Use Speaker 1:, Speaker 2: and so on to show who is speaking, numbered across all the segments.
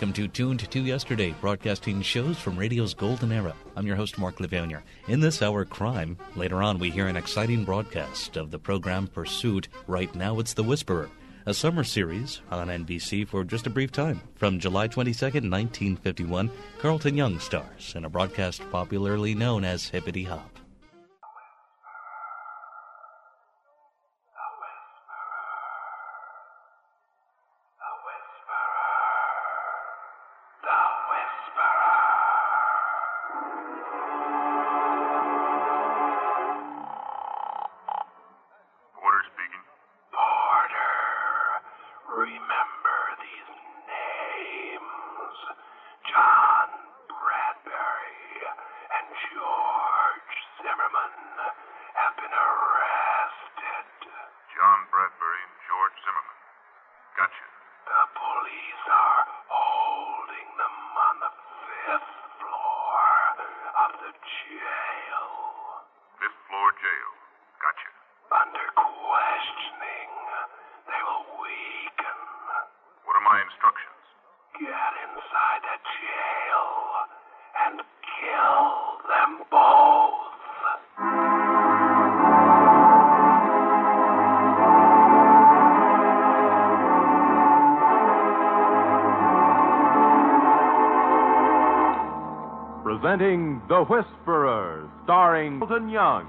Speaker 1: Welcome to Tuned to Yesterday, broadcasting shows from radio's golden era. I'm your host, Mark Levanier. In this hour, crime. Later on, we hear an exciting broadcast of the program Pursuit. Right now, it's The Whisperer, a summer series on NBC for just a brief time. From July 22nd, 1951, Carlton Young stars in a broadcast popularly known as Hippity Hop.
Speaker 2: Remember these names. John Bradbury and George Zimmerman have been arrested.
Speaker 3: John Bradbury and George Zimmerman. Gotcha.
Speaker 2: The police are holding them on the 5th floor of the jail.
Speaker 3: 5th floor jail. Gotcha.
Speaker 2: Under questioning, they will weaken.
Speaker 3: What are my instructions?
Speaker 2: Get inside the jail and kill them both.
Speaker 4: Presenting The Whisperer, starring Carlton Young.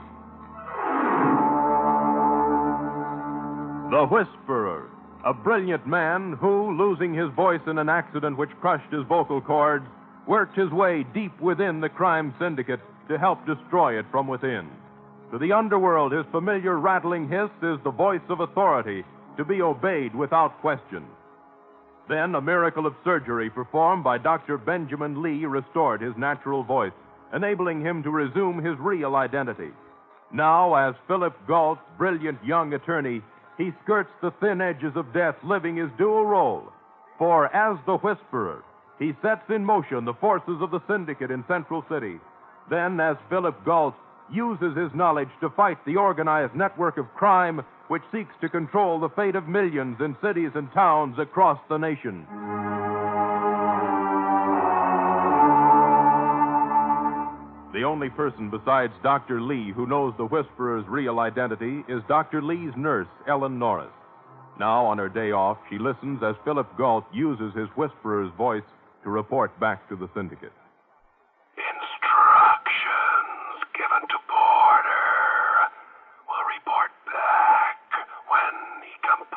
Speaker 4: The Whisperer, a brilliant man who, losing his voice in an accident which crushed his vocal cords, worked his way deep within the crime syndicate to help destroy it from within. To the underworld, his familiar rattling hiss is the voice of authority, to be obeyed without question. Then a miracle of surgery performed by Dr. Benjamin Lee restored his natural voice, enabling him to resume his real identity. Now, as Philip Galt's brilliant young attorney, he skirts the thin edges of death, living his dual role. For as the Whisperer, he sets in motion the forces of the syndicate in Central City. Then, as Philip Galt uses his knowledge to fight the organized network of crime which seeks to control the fate of millions in cities and towns across the nation. The only person besides Dr. Lee who knows the Whisperer's real identity is Dr. Lee's nurse, Ellen Norris. Now, on her day off, she listens as Philip Galt uses his Whisperer's voice to report back to the syndicate.
Speaker 2: Instructions given to Porter. Will report back when he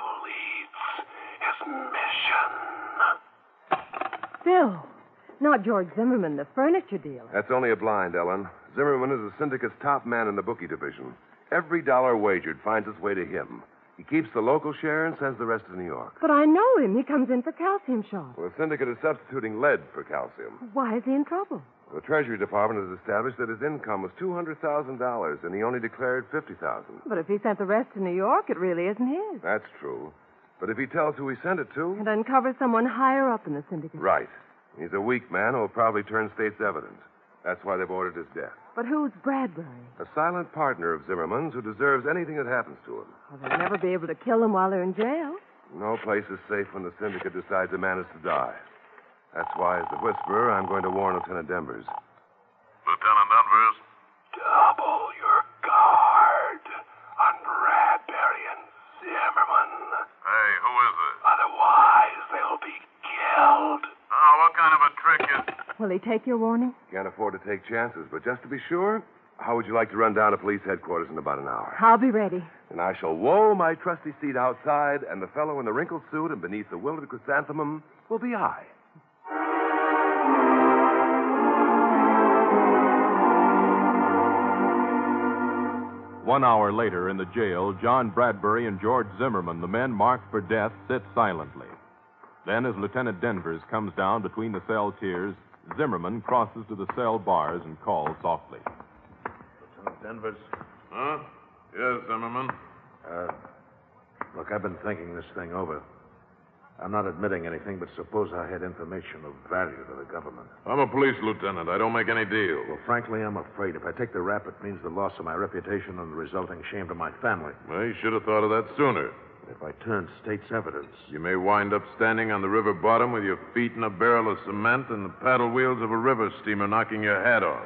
Speaker 2: completes his mission.
Speaker 5: Phil, not George Zimmerman, the furniture dealer.
Speaker 6: That's only a blind, Ellen. Zimmerman is the syndicate's top man in the bookie division. Every dollar wagered finds its way to him. He keeps the local share and sends the rest to New York.
Speaker 5: But I know him. He comes in for calcium shots.
Speaker 6: Well, the syndicate is substituting lead for calcium.
Speaker 5: Why is he in trouble?
Speaker 6: The Treasury Department has established that his income was $200,000, and he only declared $50,000.
Speaker 5: But if he sent the rest to New York, it really isn't his.
Speaker 6: That's true. But if he tells who he sent it to...
Speaker 5: And uncovers someone higher up in the syndicate.
Speaker 6: Right. He's a weak man who will probably turn state's evidence. That's why they've ordered his death.
Speaker 5: But who's Bradbury?
Speaker 6: A silent partner of Zimmerman's who deserves anything that happens to him.
Speaker 5: Well, they'll never be able to kill him while they're in jail.
Speaker 6: No place is safe when the syndicate decides a man is to die. That's why, as the Whisperer, I'm going to warn Lieutenant Denvers.
Speaker 3: Lieutenant Denvers?
Speaker 2: Double your guard on Bradbury and Zimmerman.
Speaker 3: Hey, who is it?
Speaker 2: Otherwise, they'll be killed.
Speaker 3: Oh, what kind of a trick is...
Speaker 5: Will he take your warning?
Speaker 6: Can't afford to take chances, but just to be sure, how would you like to run down to police headquarters in about an hour?
Speaker 5: I'll be ready.
Speaker 6: And I shall woe my trusty seat outside, and the fellow in the wrinkled suit and beneath the wilted chrysanthemum will be I.
Speaker 4: One hour later in the jail, John Bradbury and George Zimmerman, the men marked for death, sit silently. Then, as Lieutenant Denvers comes down between the cell tiers, Zimmerman crosses to the cell bars and calls softly.
Speaker 7: Lieutenant Denvers?
Speaker 3: Huh? Yes, Zimmerman.
Speaker 7: Look, I've been thinking this thing over. I'm not admitting anything, but suppose I had information of value to the government.
Speaker 3: I'm a police lieutenant. I don't make any deals.
Speaker 7: Well, frankly, I'm afraid if I take the rap, it means the loss of my reputation and the resulting shame to my family.
Speaker 3: Well, you should have thought of that sooner.
Speaker 7: If I turn state's evidence.
Speaker 8: You may wind up standing on the river bottom with your feet in a barrel of cement and the paddle wheels of a river steamer knocking your head off.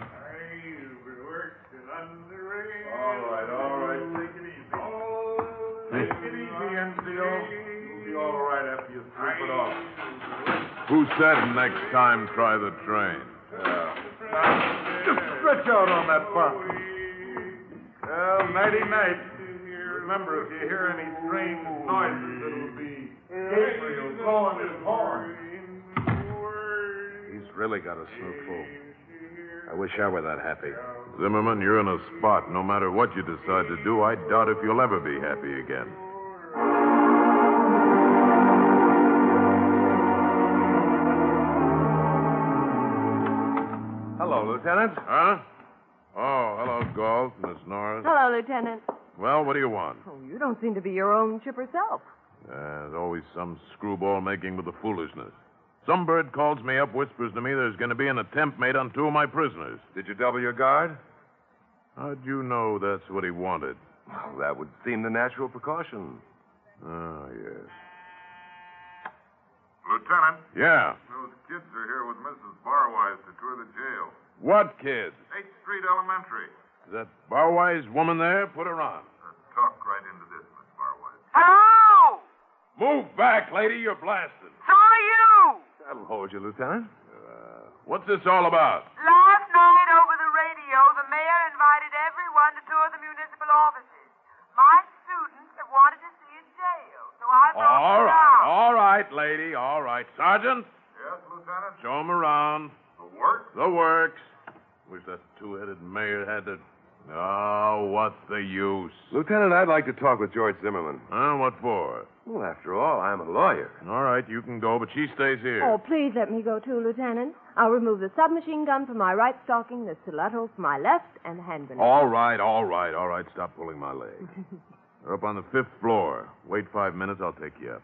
Speaker 3: All right. Take it easy. Take it easy, NCO. You'll be all right after you sleep it off.
Speaker 8: Who said next time try the train?
Speaker 3: Just stretch out on that bunk. Well, nighty-night. Remember, if you hear any strange noises, it'll be Gabriel blowing his horn.
Speaker 7: He's really got a snootful. I wish I were that happy.
Speaker 8: Zimmerman, you're in a spot. No matter what you decide to do, I doubt if you'll ever be happy again.
Speaker 6: Hello, Lieutenant.
Speaker 8: Huh? Oh, hello, Galt, Miss Norris.
Speaker 5: Hello, Lieutenant.
Speaker 8: Well, what do you want?
Speaker 5: Oh, you don't seem to be your own chipper self.
Speaker 8: There's always some screwball making with the foolishness. Some bird calls me up, whispers to me there's going to be an attempt made on 2 of my prisoners.
Speaker 6: Did you double your guard?
Speaker 8: How'd you know that's what he wanted?
Speaker 6: Well, that would seem the natural precaution.
Speaker 8: Oh, yes.
Speaker 3: Lieutenant,
Speaker 8: Yeah.
Speaker 3: those kids are here with Mrs. Barwise to tour the jail.
Speaker 8: What kids?
Speaker 3: 8th Street Elementary.
Speaker 8: Is that Barwise woman there? Put her on.
Speaker 3: Talk right into this, Miss Barwise.
Speaker 9: Hello!
Speaker 8: Move back, lady. You're blasted.
Speaker 9: So are you!
Speaker 6: That'll hold you, Lieutenant.
Speaker 8: What's this all about?
Speaker 9: Last night over the radio, the mayor invited everyone to tour the municipal offices. My students have wanted to see a jail, so I brought them down.
Speaker 8: All right, lady. All right. Sergeant,
Speaker 3: Yes, Lieutenant?
Speaker 8: show 'em around.
Speaker 3: The work?
Speaker 8: The works. Wish that two-headed mayor had to... Oh, what's the use?
Speaker 6: Lieutenant, I'd like to talk with George Zimmerman.
Speaker 8: Huh? What for?
Speaker 6: Well, after all, I'm a lawyer.
Speaker 8: All right, you can go, but she stays here.
Speaker 5: Oh, please let me go too, Lieutenant. I'll remove the submachine gun from my right stocking, the stiletto from my left, and the hand grenade.
Speaker 8: All right. Stop pulling my leg. They're up on the 5th floor. Wait 5 minutes, I'll take you up.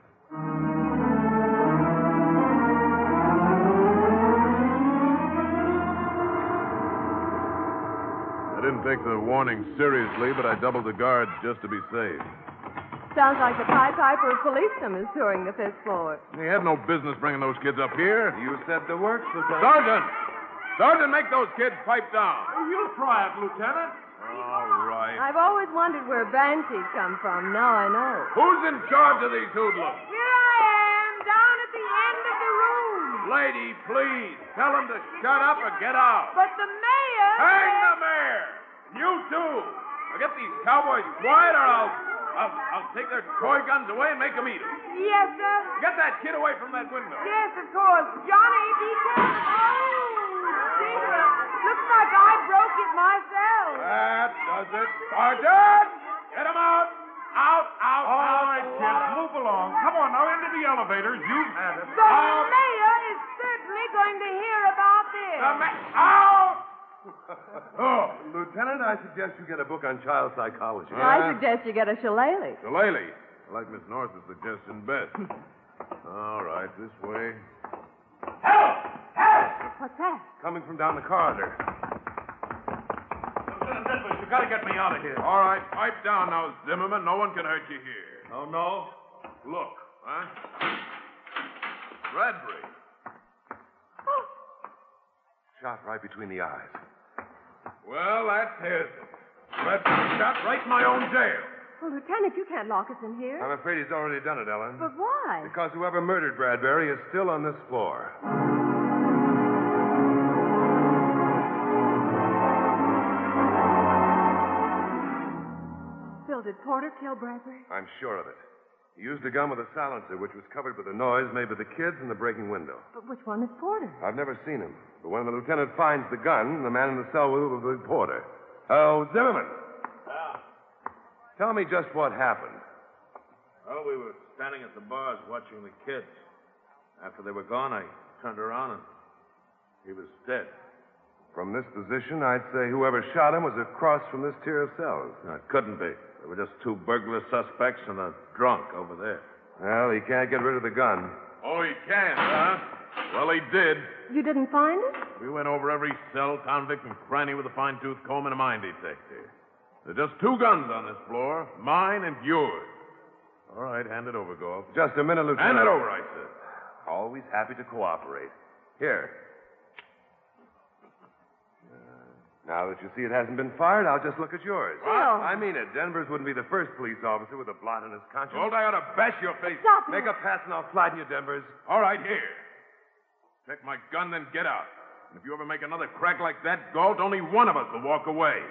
Speaker 8: I didn't take the warning seriously, but I doubled the guards just to be safe.
Speaker 5: Sounds like the Pied Piper of policemen is touring the 5th floor.
Speaker 8: He had no business bringing those kids up here.
Speaker 6: You said the works, Lieutenant.
Speaker 8: Sergeant! Sergeant, make those kids pipe down.
Speaker 3: You'll try it, Lieutenant.
Speaker 8: All right.
Speaker 5: I've always wondered where banshees come from. Now I know.
Speaker 8: Who's in charge of these hoodlums?
Speaker 9: Here I am, down at the end of the room.
Speaker 8: Lady, please, tell them to shut up or get out.
Speaker 9: But the mayor...
Speaker 8: Hang the mayor! You too! Now get these cowboys quiet or I'll take their toy guns away and make them eat them.
Speaker 9: Yes, sir.
Speaker 8: Get that kid away from that window.
Speaker 9: Yes, of course. Johnny, be careful. Oh, Tinker. Looks like I broke it myself.
Speaker 8: That does it. Sergeant! Get him out! Out!
Speaker 3: All right, kids, move along. Come on now, into the elevators. You've had it.
Speaker 9: The mayor is certainly going to hear about this.
Speaker 8: Out!
Speaker 6: Oh, Lieutenant, I suggest you get a book on child psychology.
Speaker 5: I suggest you get a shillelagh.
Speaker 8: Shillelagh. I like Miss Norris's suggestion best. All right, this way.
Speaker 5: What's that?
Speaker 6: Coming from down the corridor.
Speaker 3: Lieutenant Edwards, you gotta get me out of here.
Speaker 8: All right, pipe down now, Zimmerman. No one can hurt you here.
Speaker 3: Oh, no?
Speaker 8: Look, huh? Bradbury.
Speaker 6: Shot right between the eyes.
Speaker 8: Well, that tears it. Bradbury shot right in my own jail.
Speaker 5: Well, Lieutenant, you can't lock us in here.
Speaker 6: I'm afraid he's already done it, Ellen.
Speaker 5: But why?
Speaker 6: Because whoever murdered Bradbury is still on this floor.
Speaker 5: Phil, did Porter kill Bradbury?
Speaker 6: I'm sure of it. He used a gun with a silencer, which was covered with the noise made by the kids and the breaking window.
Speaker 5: But which one is Porter?
Speaker 6: I've never seen him. But when the lieutenant finds the gun, the man in the cell will be Porter. Oh, Zimmerman. Tell me just what happened.
Speaker 7: Well, we were standing at the bars watching the kids. After they were gone, I turned around and he was dead.
Speaker 6: From this position, I'd say whoever shot him was across from this tier of cells.
Speaker 7: No, it couldn't be. There were just 2 burglar suspects and a drunk over there.
Speaker 6: Well, he can't get rid of the gun.
Speaker 8: Oh, he can, huh? Well, he did.
Speaker 5: You didn't find it?
Speaker 8: We went over every cell, convict, and cranny with a fine-tooth comb and a mine detector. There are just 2 guns on this floor, mine and yours. All right, hand it over, Galt.
Speaker 6: Just a minute, Lieutenant.
Speaker 8: Hand it over, I said.
Speaker 6: Always happy to cooperate. Here. Now that you see it hasn't been fired, I'll just look at yours.
Speaker 5: Phil.
Speaker 6: I mean it. Denvers wouldn't be the first police officer with a blot on his conscience.
Speaker 8: Gold, I ought to bash your face.
Speaker 5: Stop it.
Speaker 6: Make a pass and I'll flatten you, Denvers.
Speaker 8: All right, here. Take my gun, then get out. And if you ever make another crack like that, Galt, only one of us will walk away.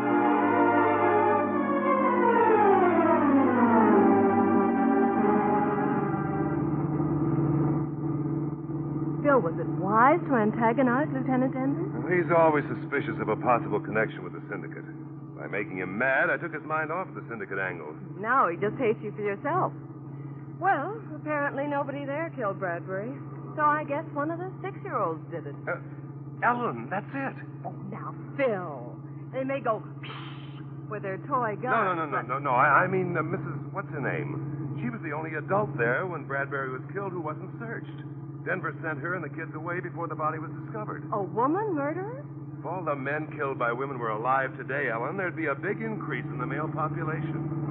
Speaker 5: Phil, was it wise to antagonize Lieutenant Denver?
Speaker 6: He's always suspicious of a possible connection with the syndicate. By making him mad, I took his mind off the syndicate angle.
Speaker 5: Now he just hates you for yourself. Well, apparently nobody there killed Bradbury. So I guess one of the 6-year-olds did it.
Speaker 6: Ellen, that's it.
Speaker 5: Oh, now, Phil. They may go with their toy guns.
Speaker 6: No. I mean, Mrs. What's-her-name. She was the only adult there when Bradbury was killed who wasn't searched. Denver sent her and the kids away before the body was discovered.
Speaker 5: A woman murderer?
Speaker 6: If all the men killed by women were alive today, Ellen, there'd be a big increase in the male population.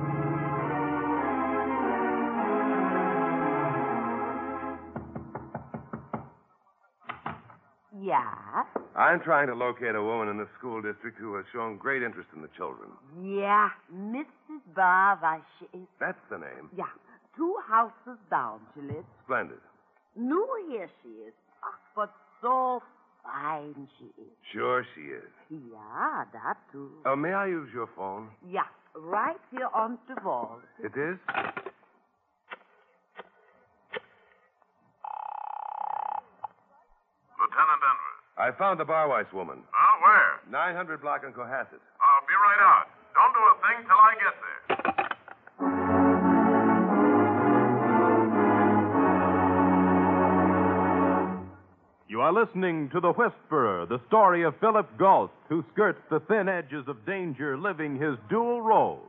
Speaker 10: Yeah?
Speaker 6: I'm trying to locate a woman in the school district who has shown great interest in the children.
Speaker 10: Yeah, Mrs. Barweiss, she is.
Speaker 6: That's the name.
Speaker 10: Yeah, 2 houses down she lives.
Speaker 6: Splendid.
Speaker 10: New here she is. But so fine she is.
Speaker 6: Sure she is.
Speaker 10: Yeah, that too.
Speaker 6: May I use your phone?
Speaker 10: Yeah, right here on the wall.
Speaker 6: It is?
Speaker 8: Lieutenant Denver.
Speaker 6: I found the Barweiss woman.
Speaker 8: Oh, where?
Speaker 6: 900 block in Cohasset.
Speaker 8: I'll be right out. Don't do a thing till I get there.
Speaker 4: You are listening to The Whisperer, the story of Philip Galt, who skirts the thin edges of danger, living his dual role.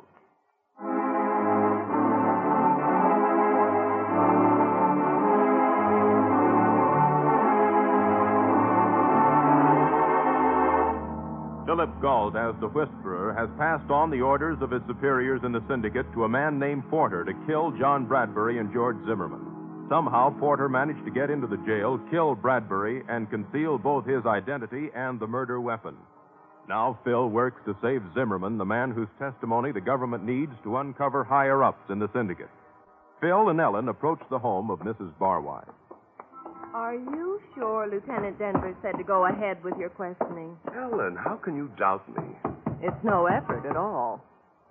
Speaker 4: Philip Galt, as the Whisperer, has passed on the orders of his superiors in the syndicate to a man named Porter to kill John Bradbury and George Zimmerman. Somehow, Porter managed to get into the jail, kill Bradbury, and conceal both his identity and the murder weapon. Now Phil works to save Zimmerman, the man whose testimony the government needs to uncover higher-ups in the syndicate. Phil and Ellen approach the home of Mrs. Barweiss.
Speaker 5: Are you sure Lieutenant Denver said to go ahead with your questioning?
Speaker 6: Ellen, how can you doubt me?
Speaker 5: It's no effort at all.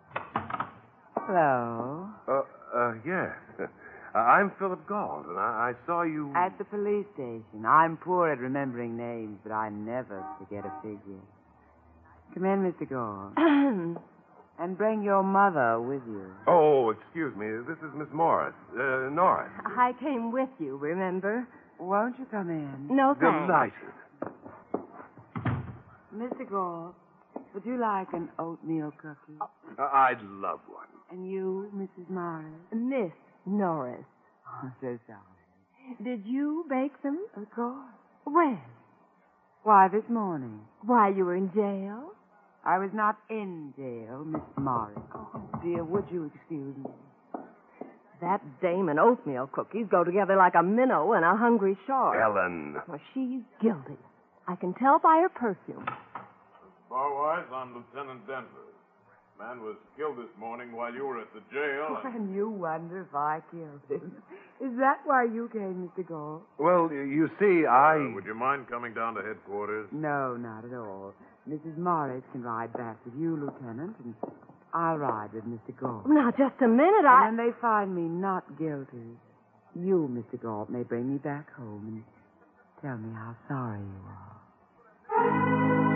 Speaker 10: Hello?
Speaker 6: Yes. I'm Philip Galt, and I saw you...
Speaker 10: At the police station. I'm poor at remembering names, but I never forget a figure. Come in, Mr. Galt. And bring your mother with you.
Speaker 6: Oh, excuse me. This is Miss Morris. Norris.
Speaker 5: I came with you, remember?
Speaker 10: Won't you come in?
Speaker 5: No, thanks.
Speaker 6: Delighted.
Speaker 10: Mr. Galt, would you like an oatmeal cookie?
Speaker 6: I'd love one.
Speaker 10: And you, Mrs. Morris?
Speaker 5: Miss Norris.
Speaker 10: Oh, so sorry.
Speaker 5: Did you bake them?
Speaker 10: Of course.
Speaker 5: When?
Speaker 10: Why, this morning.
Speaker 5: While you were in jail?
Speaker 10: I was not in jail, Miss Morris. Oh, dear, would you excuse me?
Speaker 5: That dame and oatmeal cookies go together like a minnow and a hungry shark.
Speaker 6: Ellen.
Speaker 5: Well, she's guilty. I can tell by her perfume.
Speaker 8: Barweiss, I'm Lieutenant Denver. Man was killed this morning while you were at the jail.
Speaker 10: And you wonder if I killed him. Is that why you came, Mr. Galt?
Speaker 6: Well, you see,
Speaker 8: Would you mind coming down to headquarters?
Speaker 10: No, not at all. Mrs. Morris can ride back with you, Lieutenant, and I'll ride with Mr. Galt.
Speaker 5: Now, just a minute,
Speaker 10: And when they find me not guilty, you, Mr. Galt, may bring me back home and tell me how sorry you are.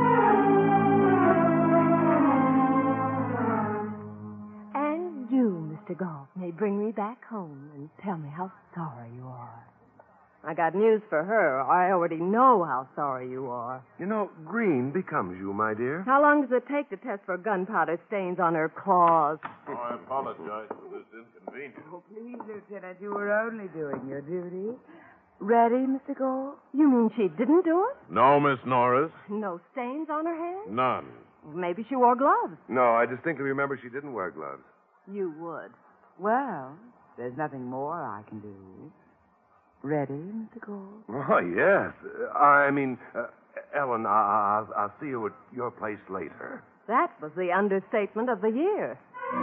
Speaker 5: And you, Mr. Galt, may bring me back home and tell me how sorry you are. I got news for her. I already know how sorry you are.
Speaker 6: You know, green becomes you, my dear.
Speaker 5: How long does it take to test for gunpowder stains on her claws?
Speaker 8: Oh, I apologize for this inconvenience.
Speaker 10: Oh, please, Lieutenant, you were only doing your duty. Ready, Mr. Galt?
Speaker 5: You mean she didn't do it?
Speaker 8: No, Miss Norris.
Speaker 5: No stains on her hands?
Speaker 8: None.
Speaker 5: Maybe she wore gloves.
Speaker 6: No, I distinctly remember she didn't wear gloves.
Speaker 5: You would.
Speaker 10: Well, There's nothing more I can do. Ready, Mr. Gold?
Speaker 6: Oh, yes. Ellen, I'll see you at your place later.
Speaker 5: That was the understatement of the year.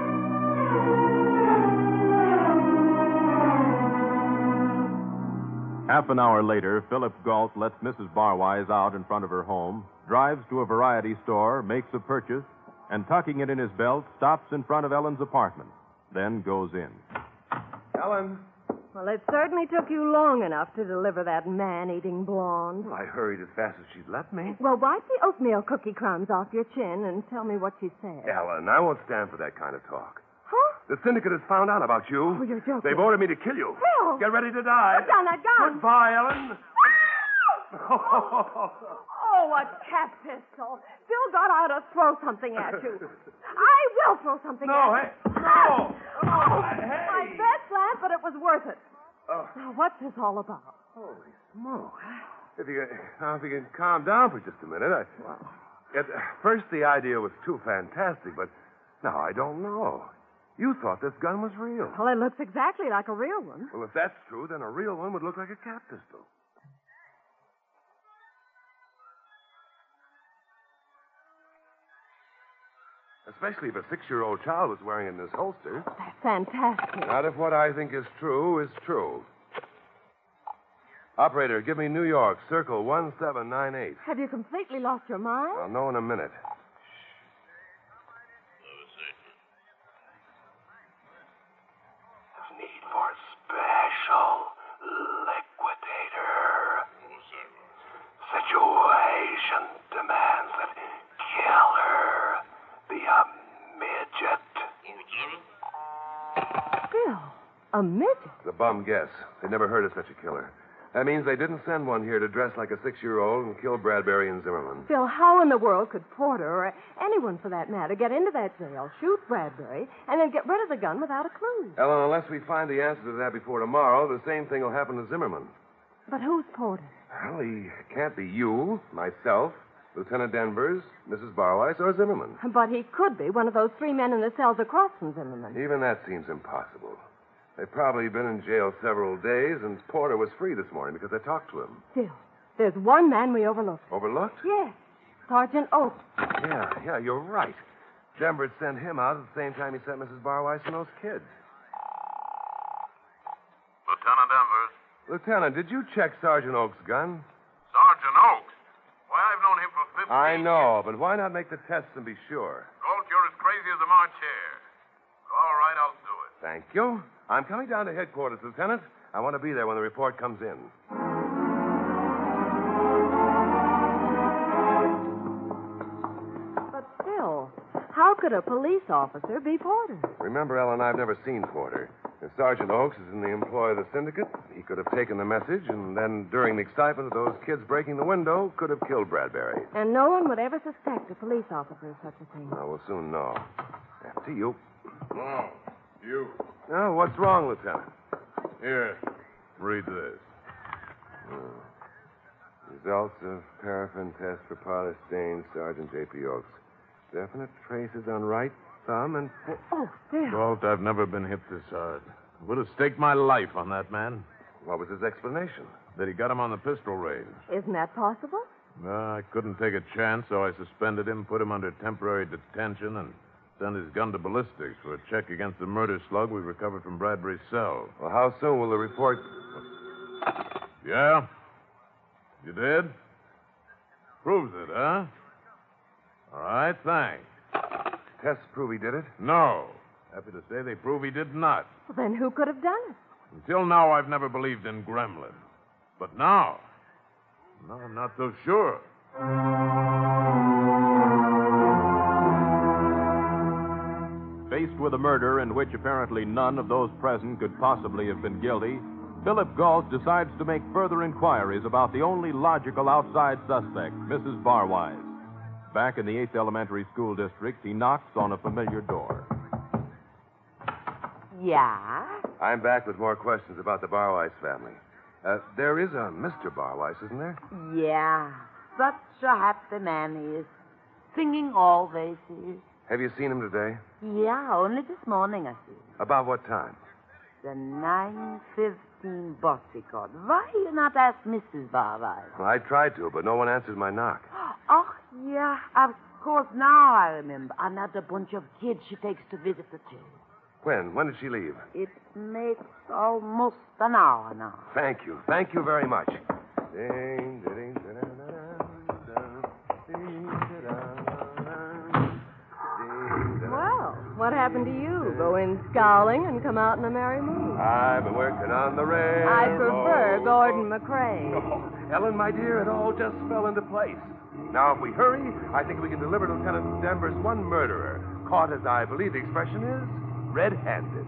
Speaker 4: Half an hour later, Philip Galt lets Mrs. Barwise out in front of her home, drives to a variety store, makes a purchase, and tucking it in his belt, stops in front of Ellen's apartment, then goes in.
Speaker 6: Ellen?
Speaker 5: Well, it certainly took you long enough to deliver that man-eating blonde.
Speaker 6: Well, I hurried as fast as she'd let me.
Speaker 5: Well, wipe the oatmeal cookie crumbs off your chin and tell me what she said.
Speaker 6: Ellen, I won't stand for that kind of talk.
Speaker 5: Huh?
Speaker 6: The syndicate has found out about you.
Speaker 5: Oh, you're joking.
Speaker 6: They've ordered me to kill you.
Speaker 5: Phil!
Speaker 6: Get ready to die.
Speaker 5: Put down that gun.
Speaker 6: Goodbye, Ellen.
Speaker 5: Oh, a cat pistol. Phil got out to throw something at you. I will throw something at you.
Speaker 6: Hey. No.
Speaker 5: Oh,
Speaker 6: Hey.
Speaker 5: my best plan, but it was worth it. Now, what's this all about?
Speaker 6: Holy smoke. If you can calm down for just a minute. At first, the idea was too fantastic, but now I don't know. You thought this gun was real.
Speaker 5: Well, it looks exactly like a real one.
Speaker 6: Well, if that's true, then a real one would look like a cat pistol. Especially if a 6-year-old child was wearing it in his holster.
Speaker 5: That's fantastic.
Speaker 6: Not if what I think is true is true. Operator, give me New York, circle 1798.
Speaker 5: Have you completely lost your mind?
Speaker 6: I'll know in a minute.
Speaker 2: Need for special liquidator. Situation demands that killer be a midget.
Speaker 5: Phil, a midget?
Speaker 6: The bum guess. They never heard of such a killer. That means they didn't send one here to dress like a 6-year-old and kill Bradbury and Zimmerman.
Speaker 5: Phil, how in the world could Porter, or anyone for that matter, get into that jail, shoot Bradbury, and then get rid of the gun without a clue?
Speaker 6: Ellen, unless we find the answer to that before tomorrow, the same thing will happen to Zimmerman.
Speaker 5: But who's Porter?
Speaker 6: Well, he can't be you, myself, Lieutenant Denvers, Mrs. Barwise, or Zimmerman.
Speaker 5: But he could be one of those 3 men in the cells across from Zimmerman.
Speaker 6: Even that seems impossible. They've probably been in jail several days, and Porter was free this morning because I talked to him.
Speaker 5: Phil, there's one man we overlooked.
Speaker 6: Overlooked?
Speaker 5: Yes, Sergeant Oakes.
Speaker 6: Yeah, you're right. Denver sent him out at the same time he sent Mrs. Barwise and those kids.
Speaker 8: Lieutenant Denvers.
Speaker 6: Lieutenant, did you check Sergeant Oakes' gun?
Speaker 8: Sergeant Oakes? Why, I've known him for 15
Speaker 6: I know,
Speaker 8: years.
Speaker 6: but why not make the tests and be sure?
Speaker 8: Gold, you're as crazy as a March hare. All right, I'll do it.
Speaker 6: Thank you. I'm coming down to headquarters, Lieutenant. I want to be there when the report comes in.
Speaker 5: But Phil, how could a police officer be Porter?
Speaker 6: Remember, Ellen, I've never seen Porter. If Sergeant Oakes is in the employ of the syndicate, he could have taken the message and then, during the excitement of those kids breaking the window, could have killed Bradbury.
Speaker 5: And no one would ever suspect a police officer of such a thing.
Speaker 6: Well, we'll soon know. After you.
Speaker 8: Oh, you.
Speaker 6: Oh, what's wrong, Lieutenant?
Speaker 8: Here, read this.
Speaker 6: Results of paraffin test for parlor stain, Sergeant J.P. Oakes. Definite traces on right thumb and...
Speaker 5: Oh, Phil.
Speaker 8: Walt, I've never been hit this hard. Would have staked my life on that man.
Speaker 6: What was his explanation?
Speaker 8: That he got him on the pistol range.
Speaker 5: Isn't that possible?
Speaker 8: I couldn't take a chance, so I suspended him, put him under temporary detention, and sent his gun to ballistics for a check against the murder slug we recovered from Bradbury's cell.
Speaker 6: Well, how soon will the report...
Speaker 8: Yeah? You did? Proves it, huh? All right, thanks.
Speaker 6: Tests prove he did it?
Speaker 8: No. Happy to say they prove he did not.
Speaker 5: Well, then who could have done it?
Speaker 8: Until now, I've never believed in Gremlin. But now I'm not so sure.
Speaker 4: Faced with a murder in which apparently none of those present could possibly have been guilty, Philip Galt decides to make further inquiries about the only logical outside suspect, Mrs. Barwise. Back in the 8th Elementary School District, he knocks on a familiar door.
Speaker 10: Yeah?
Speaker 6: I'm back with more questions about the Barwise family. There is a Mr. Barwise, isn't there?
Speaker 10: Yeah. Such a happy man he is. Singing always he is.
Speaker 6: Have you seen him today?
Speaker 10: Yeah, only this morning I see.
Speaker 6: About what time?
Speaker 10: the 9:15 bossy card. Why you not ask Mrs. Barwise?
Speaker 6: Well, I tried to, but no one answered my knock.
Speaker 10: Oh, yeah, of course. Now I remember. Another bunch of kids she takes to visit the jail.
Speaker 6: When? When did she leave?
Speaker 10: It makes almost an hour now.
Speaker 6: Thank you. Thank you very much.
Speaker 5: Well, what happened to you? Go in scowling and come out in a merry mood.
Speaker 6: I've been working on the railroad.
Speaker 5: I prefer Gordon McRae.
Speaker 6: Oh, Ellen, my dear, it all just fell into place. Now, if we hurry, I think we can deliver Lieutenant Danvers one murderer, caught, as I believe the expression is, red-handed.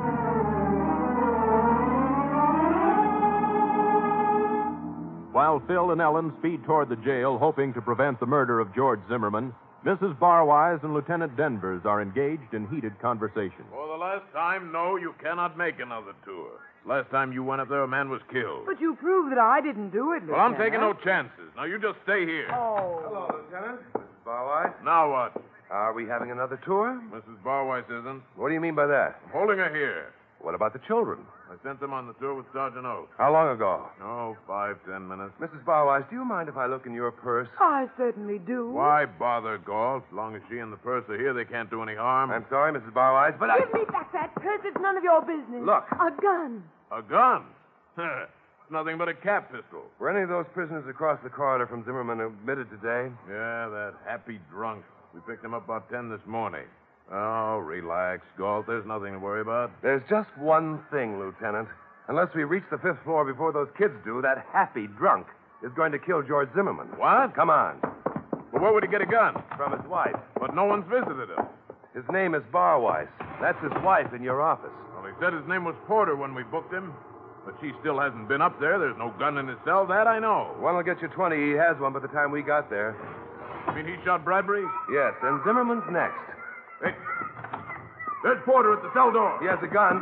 Speaker 4: While Phil and Ellen speed toward the jail, hoping to prevent the murder of George Zimmerman, Mrs. Barwise and Lieutenant Danvers are engaged in heated conversation.
Speaker 8: For the last time, no, you cannot make another tour. Last time you went up there, a man was killed.
Speaker 10: But you proved that I didn't do it, Lieutenant.
Speaker 8: Well, I'm taking no chances. Now, you just stay here.
Speaker 10: Oh.
Speaker 6: Hello, Lieutenant. Mrs. Barwise.
Speaker 8: Now what?
Speaker 6: Are we having another tour?
Speaker 8: Mrs. Barwise isn't.
Speaker 6: What do you mean by that?
Speaker 8: I'm holding her here.
Speaker 6: What about the children?
Speaker 8: I sent them on the tour with Sergeant Oates.
Speaker 6: How long ago?
Speaker 8: Oh, 5-10 minutes.
Speaker 6: Mrs. Barwise, do you mind if I look in your purse?
Speaker 10: I certainly do.
Speaker 8: Why bother, Galt? As long as she and the purse are here, they can't do any harm.
Speaker 6: I'm sorry, Mrs. Barwise, but
Speaker 10: Give me back that purse. It's none of your business.
Speaker 6: Look.
Speaker 5: A gun.
Speaker 8: A gun? It's nothing but a cap pistol.
Speaker 6: Were any of those prisoners across the corridor from Zimmerman admitted today?
Speaker 8: Yeah, that happy drunk. We picked him up about 10 this morning. Oh, relax, Galt. There's nothing to worry about.
Speaker 6: There's just one thing, Lieutenant. Unless we reach the 5th floor before those kids do, that happy drunk is going to kill George Zimmerman.
Speaker 8: What?
Speaker 6: Come on.
Speaker 8: Well, where would he get a gun?
Speaker 6: From his wife.
Speaker 8: But no one's visited him.
Speaker 6: His name is Barwise. That's his wife in your office.
Speaker 8: Well, he said his name was Porter when we booked him. But she still hasn't been up there. There's no gun in his cell. That I know.
Speaker 6: One will get you 20. He has one by the time we got there.
Speaker 8: You mean he shot Bradbury?
Speaker 6: Yes, and Zimmerman's next.
Speaker 8: Hey, there's Porter at the cell door.
Speaker 6: He has a gun.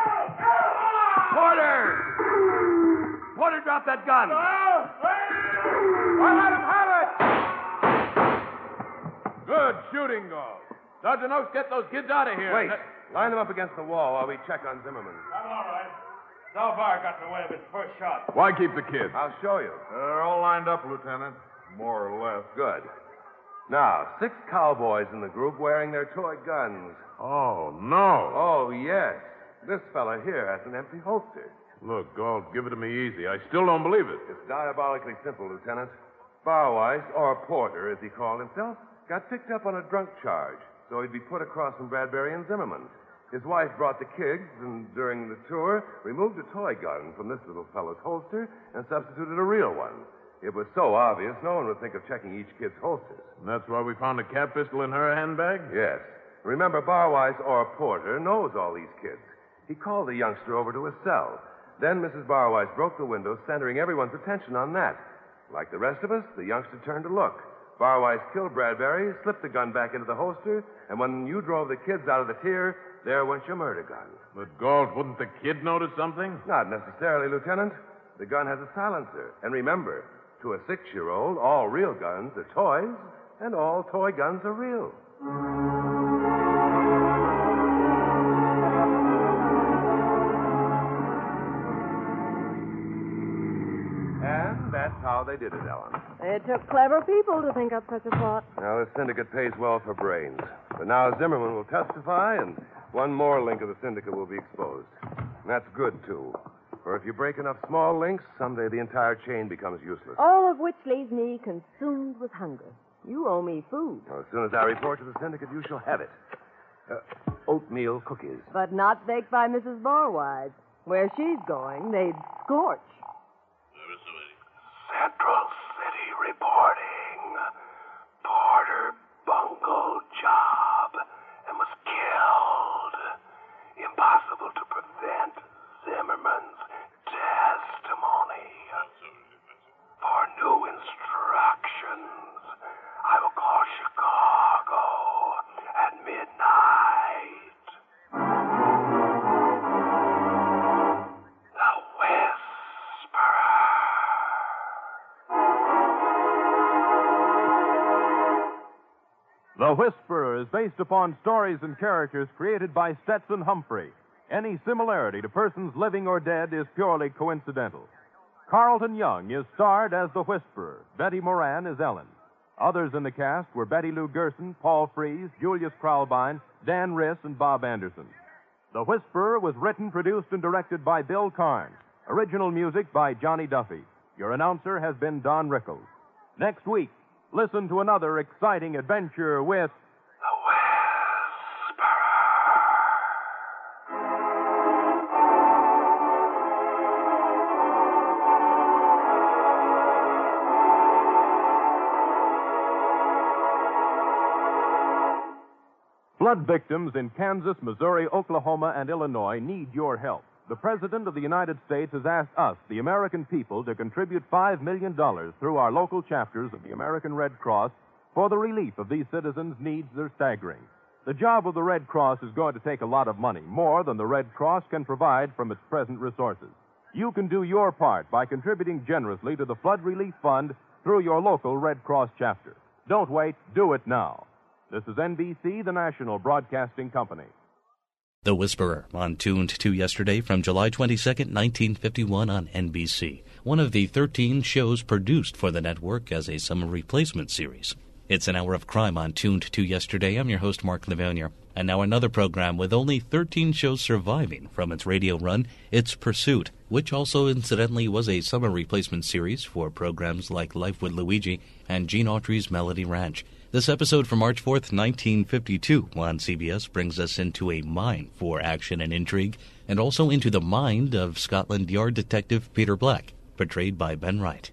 Speaker 6: Porter! Porter, drop that gun.
Speaker 8: I'll let him have it. Good shooting, Galt. Sergeant Oakes, get those kids out of here.
Speaker 6: Wait. Line them up against the wall while we check on Zimmerman.
Speaker 3: I'm all right. Salvar got in the way of his first shot.
Speaker 8: Why keep the kids?
Speaker 6: I'll show you.
Speaker 3: They're all lined up, Lieutenant. More or less.
Speaker 6: Good. Now, 6 cowboys in the group wearing their toy guns.
Speaker 8: Oh, no.
Speaker 6: Oh, yes. This fella here has an empty holster.
Speaker 8: Look, Galt, give it to me easy. I still don't believe it.
Speaker 6: It's diabolically simple, Lieutenant. Barwise, or Porter, as he called himself, got picked up on a drunk charge, so he'd be put across from Bradbury and Zimmerman. His wife brought the kids, and during the tour, removed a toy gun from this little fellow's holster and substituted a real one. It was so obvious, no one would think of checking each kid's holsters.
Speaker 8: And that's why we found a cap pistol in her handbag?
Speaker 6: Yes. Remember, Barwise, or Porter, knows all these kids. He called the youngster over to his cell. Then Mrs. Barwise broke the window, centering everyone's attention on that. Like the rest of us, the youngster turned to look. Barwise killed Bradbury, slipped the gun back into the holster, and when you drove the kids out of the tier, there went your murder gun.
Speaker 8: But, Galt, wouldn't the kid notice something?
Speaker 6: Not necessarily, Lieutenant. The gun has a silencer. And remember, to a 6-year-old, all real guns are toys, and all toy guns are real. And that's how they did it, Ellen.
Speaker 5: It took clever people to think up such a plot.
Speaker 6: Now, this syndicate pays well for brains. But now Zimmerman will testify, and one more link of the syndicate will be exposed. And that's good, too. For if you break enough small links, someday the entire chain becomes useless.
Speaker 5: All of which leaves me consumed with hunger. You owe me food.
Speaker 6: Well, as soon as I report to the syndicate, you shall have it. Oatmeal cookies.
Speaker 5: But not baked by Mrs. Barwise. Where she's going, they'd scorch.
Speaker 2: Central City reporting. Porter bungled job and was killed. Impossible to prevent Zimmerman's testimony. For new instructions, I will call Chicago at midnight. The Whisperer.
Speaker 4: The Whisperer is based upon stories and characters created by Stetson Humphrey. Any similarity to persons living or dead is purely coincidental. Carlton Young is starred as the Whisperer. Betty Moran is Ellen. Others in the cast were Betty Lou Gerson, Paul Frees, Julius Kraulbein, Dan Riss, and Bob Anderson. The Whisperer was written, produced, and directed by Bill Karn. Original music by Johnny Duffy. Your announcer has been Don Rickles. Next week, listen to another exciting adventure with Flood victims in Kansas, Missouri, Oklahoma, and Illinois need your help. The President of the United States has asked us, the American people, to contribute $5 million through our local chapters of the American Red Cross for the relief of these citizens' needs are staggering. The job of the Red Cross is going to take a lot of money, more than the Red Cross can provide from its present resources. You can do your part by contributing generously to the Flood Relief Fund through your local Red Cross chapter. Don't wait, do it now. This is NBC, the national broadcasting company.
Speaker 1: The Whisperer, on Tuned to Yesterday from July 22nd, 1951 on NBC, one of the 13 shows produced for the network as a summer replacement series. It's an hour of crime on Tuned to Yesterday. I'm your host, Mark Levanier. And now another program with only 13 shows surviving from its radio run, It's Pursuit, which also incidentally was a summer replacement series for programs like Life with Luigi and Gene Autry's Melody Ranch. This episode from March 4th, 1952 on CBS brings us into a mine for action and intrigue, and also into the mind of Scotland Yard Detective Peter Black, portrayed by Ben Wright.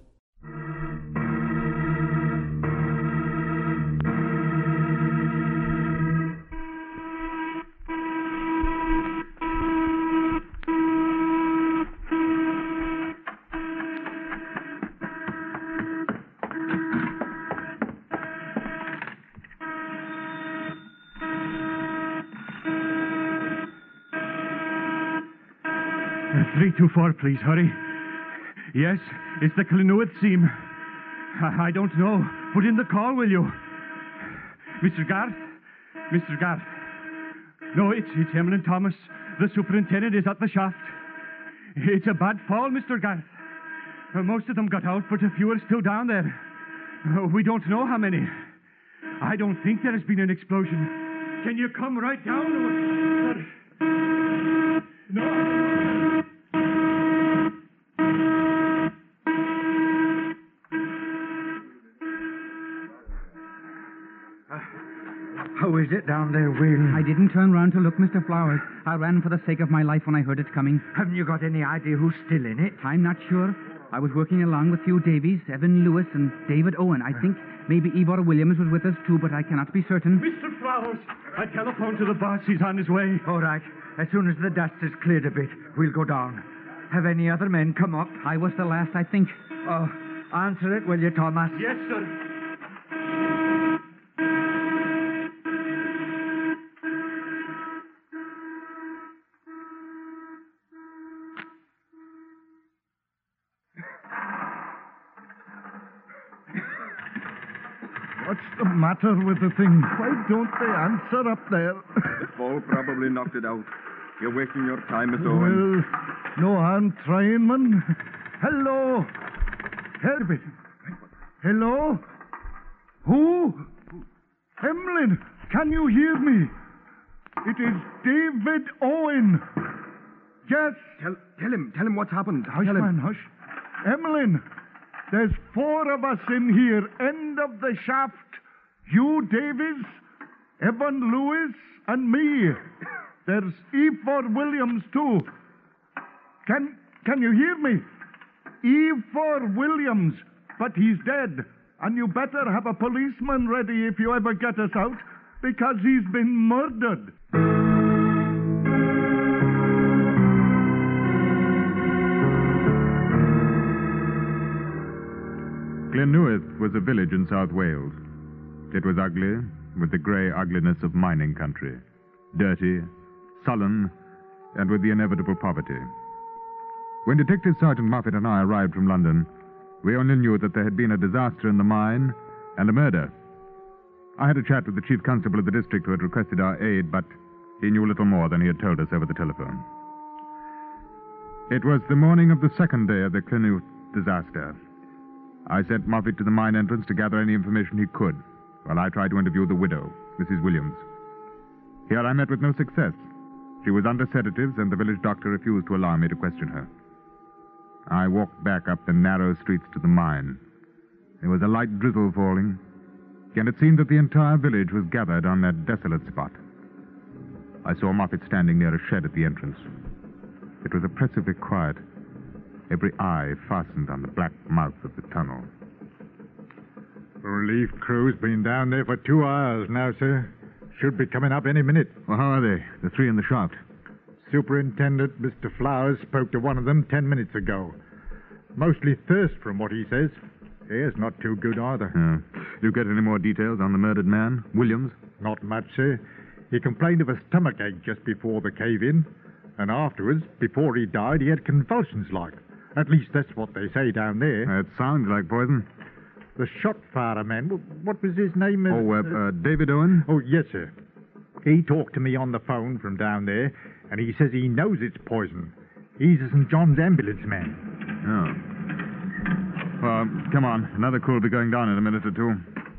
Speaker 11: .324, please, hurry. Yes, it's the Glenouith seam. I don't know. Put in the call, will you? Mr. Garth? Mr. Garth. No, it's Emlyn Thomas. The superintendent is at the shaft. It's a bad fall, Mr. Garth. Most of them got out, but a few are still down there. We don't know how many. I don't think there has been an explosion. Can you come right down? No.
Speaker 12: How is it down there, Will?
Speaker 13: I didn't turn round to look, Mr. Flowers. I ran for the sake of my life when I heard it coming.
Speaker 12: Haven't you got any idea who's still in it?
Speaker 13: I'm not sure. I was working along with Hugh Davies, Evan Lewis, and David Owen. I think maybe Ivor Williams was with us, too, but I cannot be certain.
Speaker 11: Mr. Flowers, I telephoned to the boss. He's on his way.
Speaker 12: All right. As soon as the dust is cleared a bit, we'll go down. Have any other men come up?
Speaker 13: I was the last, I think.
Speaker 12: Oh, answer it, will you, Thomas?
Speaker 11: Yes, sir.
Speaker 3: What's the matter with the thing? Why don't they answer up there?
Speaker 14: The fall probably knocked it out. You're wasting your time, Mr. Owen.
Speaker 3: Well, no harm trying, man. Hello? Help it. Hello? Who? Emlyn, can you hear me? It is David Owen. Yes.
Speaker 14: Tell him what's happened.
Speaker 3: Hush, man, hush. Emlyn, there's 4 of us in here, end of the shaft. Hugh Davies, Evan Lewis, and me. There's Ivor Williams, too. Can you hear me? Ivor Williams, but he's dead. And you better have a policeman ready if you ever get us out, because he's been murdered.
Speaker 15: Glenouith was a village in South Wales. It was ugly, with the grey ugliness of mining country. Dirty, sullen, and with the inevitable poverty. When Detective Sergeant Moffat and I arrived from London, we only knew that there had been a disaster in the mine and a murder. I had a chat with the chief constable of the district who had requested our aid, but He knew little more than he had told us over the telephone. It was the morning of the second day of the Clinute disaster. I sent Moffat to the mine entrance to gather any information he could, while I tried to interview the widow, Mrs. Williams. Here I met with no success. She was under sedatives, and the village doctor refused to allow me to question her. I walked back up the narrow streets to the mine. There was a light drizzle falling, and it seemed that the entire village was gathered on that desolate spot. I saw Moffat standing near a shed at the entrance. It was oppressively quiet, every eye fastened on the black mouth of the tunnel.
Speaker 3: The relief crew's been down there for 2 hours now, sir. Should be coming up any minute.
Speaker 15: Well, how are they, the three in the shaft?
Speaker 3: Superintendent Mr. Flowers spoke to one of them 10 minutes ago. Mostly thirst, from what he says. Air's not too good either.
Speaker 15: You get any more details on the murdered man, Williams?
Speaker 3: Not much, sir. He complained of a stomachache just before the cave-in. And afterwards, before he died, he had convulsions like. At least that's what they say down there.
Speaker 15: It sounds like poison.
Speaker 3: The shot-fire man, what was his name?
Speaker 15: David Owen?
Speaker 3: Oh, yes, sir. He talked to me on the phone from down there, and he says he knows it's poison. He's a St. John's ambulance man.
Speaker 15: Oh. Well, come on. Another crew will be going down in a minute or two.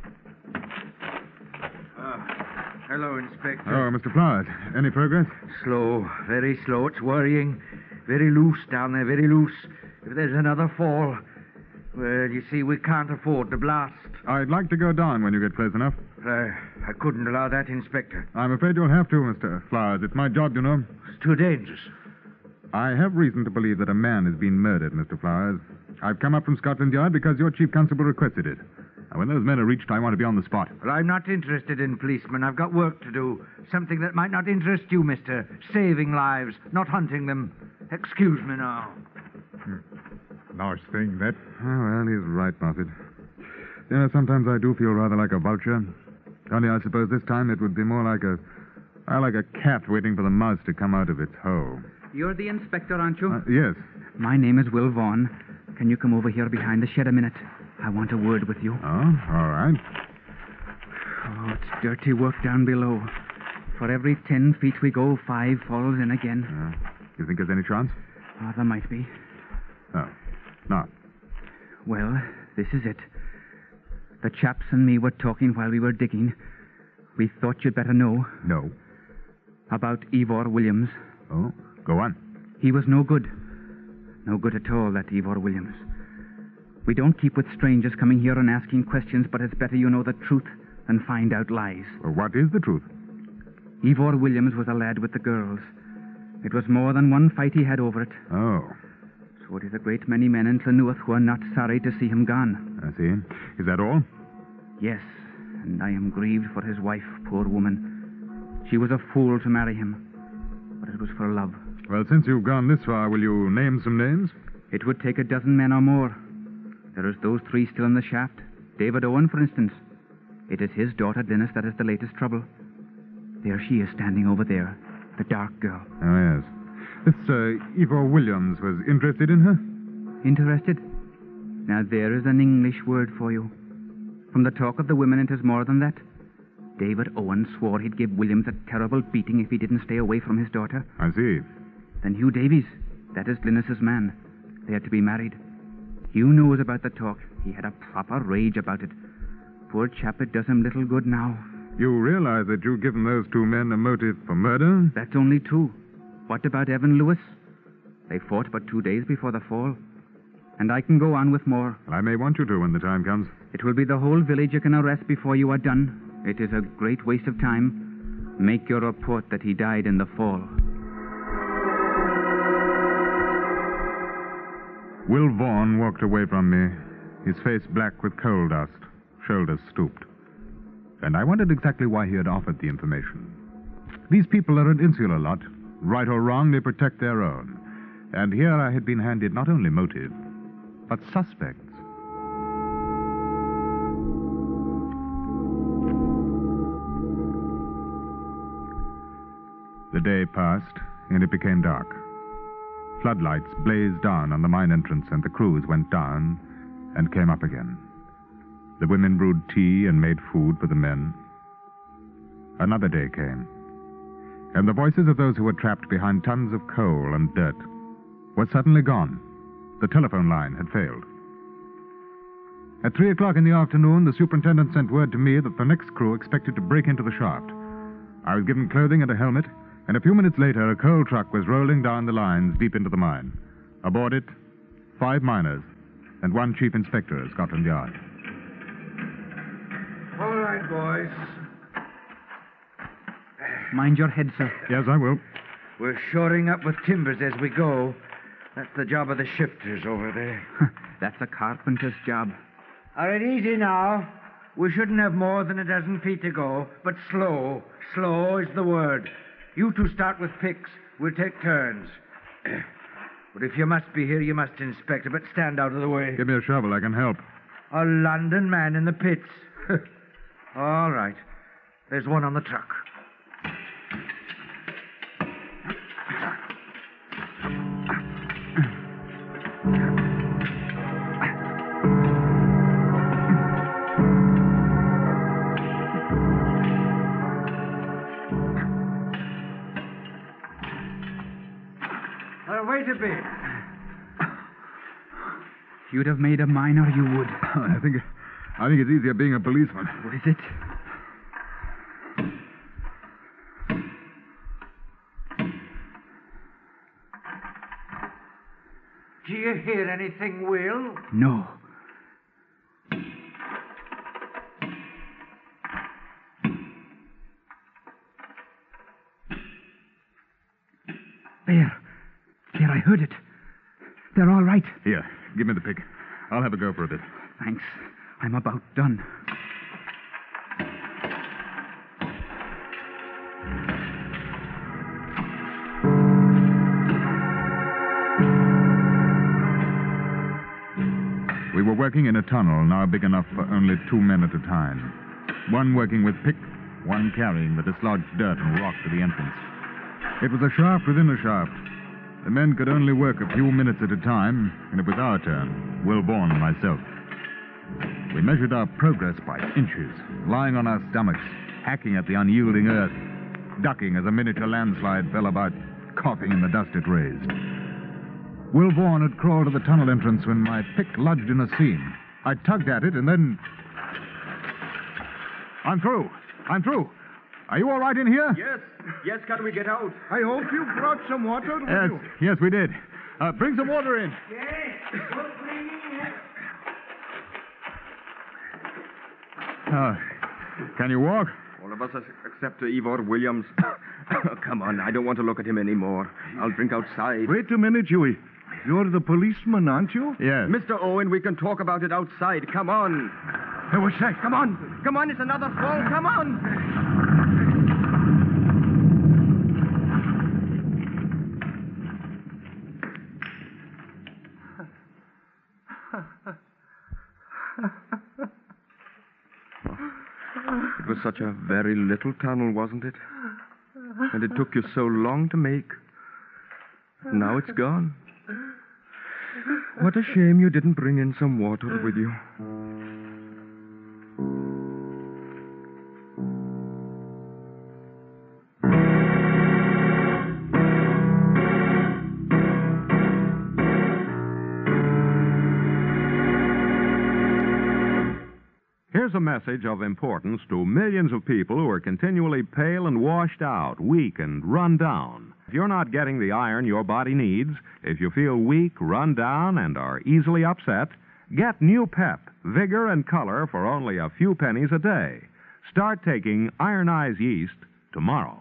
Speaker 12: Hello, Inspector.
Speaker 15: Oh, Mr. Flowers. Any progress?
Speaker 12: Slow, very slow. It's worrying. Very loose down there, very loose. If there's another fall, well, you see, we can't afford to blast.
Speaker 15: I'd like to go down when you get close enough.
Speaker 12: I couldn't allow that, Inspector.
Speaker 15: I'm afraid you'll have to, Mr. Flowers. It's my job, you know.
Speaker 12: It's too dangerous.
Speaker 15: I have reason to believe that a man has been murdered, Mr. Flowers. I've come up from Scotland Yard because your chief constable requested it. Now, when those men are reached, I want to be on the spot.
Speaker 12: Well, I'm not interested in policemen. I've got work to do. Something that might not interest you, mister. Saving lives, not hunting them. Excuse me now.
Speaker 3: Nice thing, that.
Speaker 15: Oh, well, he's right, Moffat. You know, sometimes I do feel rather like a vulture. Only I suppose this time it would be more like a cat waiting for the mouse to come out of its hole.
Speaker 13: You're the inspector, aren't you?
Speaker 15: Yes.
Speaker 13: My name is Will Vaughn. Can you come over here behind the shed a minute? I want a word with you.
Speaker 15: Oh, all right.
Speaker 13: Oh, it's dirty work down below. For every 10 feet we go, 5 falls in again.
Speaker 15: You think there's any chance?
Speaker 13: Oh, there might be.
Speaker 15: Oh. No.
Speaker 13: Well, this is it. The chaps and me were talking while we were digging. We thought you'd better know.
Speaker 15: No.
Speaker 13: About Ivor Williams.
Speaker 15: Oh, go on.
Speaker 13: He was no good. No good at all, that Ivor Williams. We don't keep with strangers coming here and asking questions, but it's better you know the truth than find out lies.
Speaker 15: Well, what is the truth?
Speaker 13: Ivor Williams was a lad with the girls. It was more than one fight he had over it.
Speaker 15: Oh.
Speaker 13: So it is a great many men in Llynwrth who are not sorry to see him gone.
Speaker 15: I see. Is that all?
Speaker 13: Yes, and I am grieved for his wife, poor woman. She was a fool to marry him, but it was for love.
Speaker 15: Well, since you've gone this far, will you name some names?
Speaker 13: It would take a dozen men or more. There is those 3 still in the shaft. David Owen, for instance. It is his daughter, Dennis, that is the latest trouble. There she is, standing over there, the dark girl.
Speaker 15: Oh, yes. This Ivor Williams was interested in her?
Speaker 13: Interested? Now, there is an English word for you. From the talk of the women, it is more than that. David Owen swore he'd give Williams a terrible beating if he didn't stay away from his daughter.
Speaker 15: I see.
Speaker 13: Then Hugh Davies, that is Glynis's man. They are to be married. Hugh knows about the talk. He had a proper rage about it. Poor chap, it does him little good now.
Speaker 15: You realize that you've given those 2 men a motive for murder?
Speaker 13: That's only 2. What about Evan Lewis? They fought but 2 days before the fall. And I can go on with more.
Speaker 15: Well, I may want you to when the time comes.
Speaker 13: It will be the whole village you can arrest before you are done. It is a great waste of time. Make your report that he died in the fall.
Speaker 15: Will Vaughn walked away from me, his face black with coal dust, shoulders stooped. And I wondered exactly why he had offered the information. These people are an insular lot. Right or wrong, they protect their own. And here I had been handed not only motive, but suspects. The day passed, and it became dark. Floodlights blazed down on the mine entrance, and the crews went down and came up again. The women brewed tea and made food for the men. Another day came, and the voices of those who were trapped behind tons of coal and dirt were suddenly gone. The telephone line had failed. At 3 o'clock in the afternoon, the superintendent sent word to me that the next crew expected to break into the shaft. I was given clothing and a helmet, and a few minutes later, a coal truck was rolling down the lines deep into the mine. Aboard it, 5 miners and 1 chief inspector of Scotland Yard.
Speaker 12: All right, boys.
Speaker 13: Mind your head, sir.
Speaker 15: Yes, I will.
Speaker 12: We're shoring up with timbers as we go. That's the job of the shifters over there.
Speaker 13: That's a carpenter's job.
Speaker 12: All right, easy now. We shouldn't have more than a dozen feet to go, but slow. Slow is the word. You two start with picks. We'll take turns. But if you must be here, you must inspect it, but stand out of the way.
Speaker 15: Give me a shovel. I can help.
Speaker 12: A London man in the pits. All right. There's one on the truck. Wait a bit.
Speaker 13: You'd have made a miner, you would.
Speaker 15: I think it's easier being a policeman.
Speaker 13: Is it?
Speaker 12: Do you hear anything, Will?
Speaker 13: No. There, I heard it. They're all right.
Speaker 15: Here, give me the pick. I'll have a go for a bit.
Speaker 13: Thanks. I'm about done.
Speaker 15: We were working in a tunnel now big enough for only 2 men at a time. One working with pick, one carrying the dislodged dirt and rock to the entrance. It was a shaft within a shaft. The men could only work a few minutes at a time, and it was our turn, Will Vaughan and myself. We measured our progress by inches, lying on our stomachs, hacking at the unyielding earth, ducking as a miniature landslide fell about, coughing in the dust it raised. Will Vaughan had crawled to the tunnel entrance when my pick lodged in a seam. I tugged at it, and then... I'm through. Are you all right in here?
Speaker 14: Yes, can we get out?
Speaker 3: I hope you brought some water with you.
Speaker 15: Yes, we did. Bring some water in. Can you walk?
Speaker 14: All of us except Ivor Williams. Come on, I don't want to look at him anymore. I'll drink outside.
Speaker 3: Wait a minute, Huey. You're the policeman, aren't you?
Speaker 15: Yes.
Speaker 14: Mr. Owen, we can talk about it outside. Come on.
Speaker 3: Hey, what's that?
Speaker 14: Come on, it's another fall. Come on. It was such a very little tunnel, wasn't it? And it took you so long to make. Now it's gone. What a shame you didn't bring in some water with you.
Speaker 4: Here's a message of importance to millions of people who are continually pale and washed out, weak and run down. If you're not getting the iron your body needs, if you feel weak, run down, and are easily upset, get new pep, vigor, and color for only a few pennies a day. Start taking Iron-Eyes Yeast tomorrow.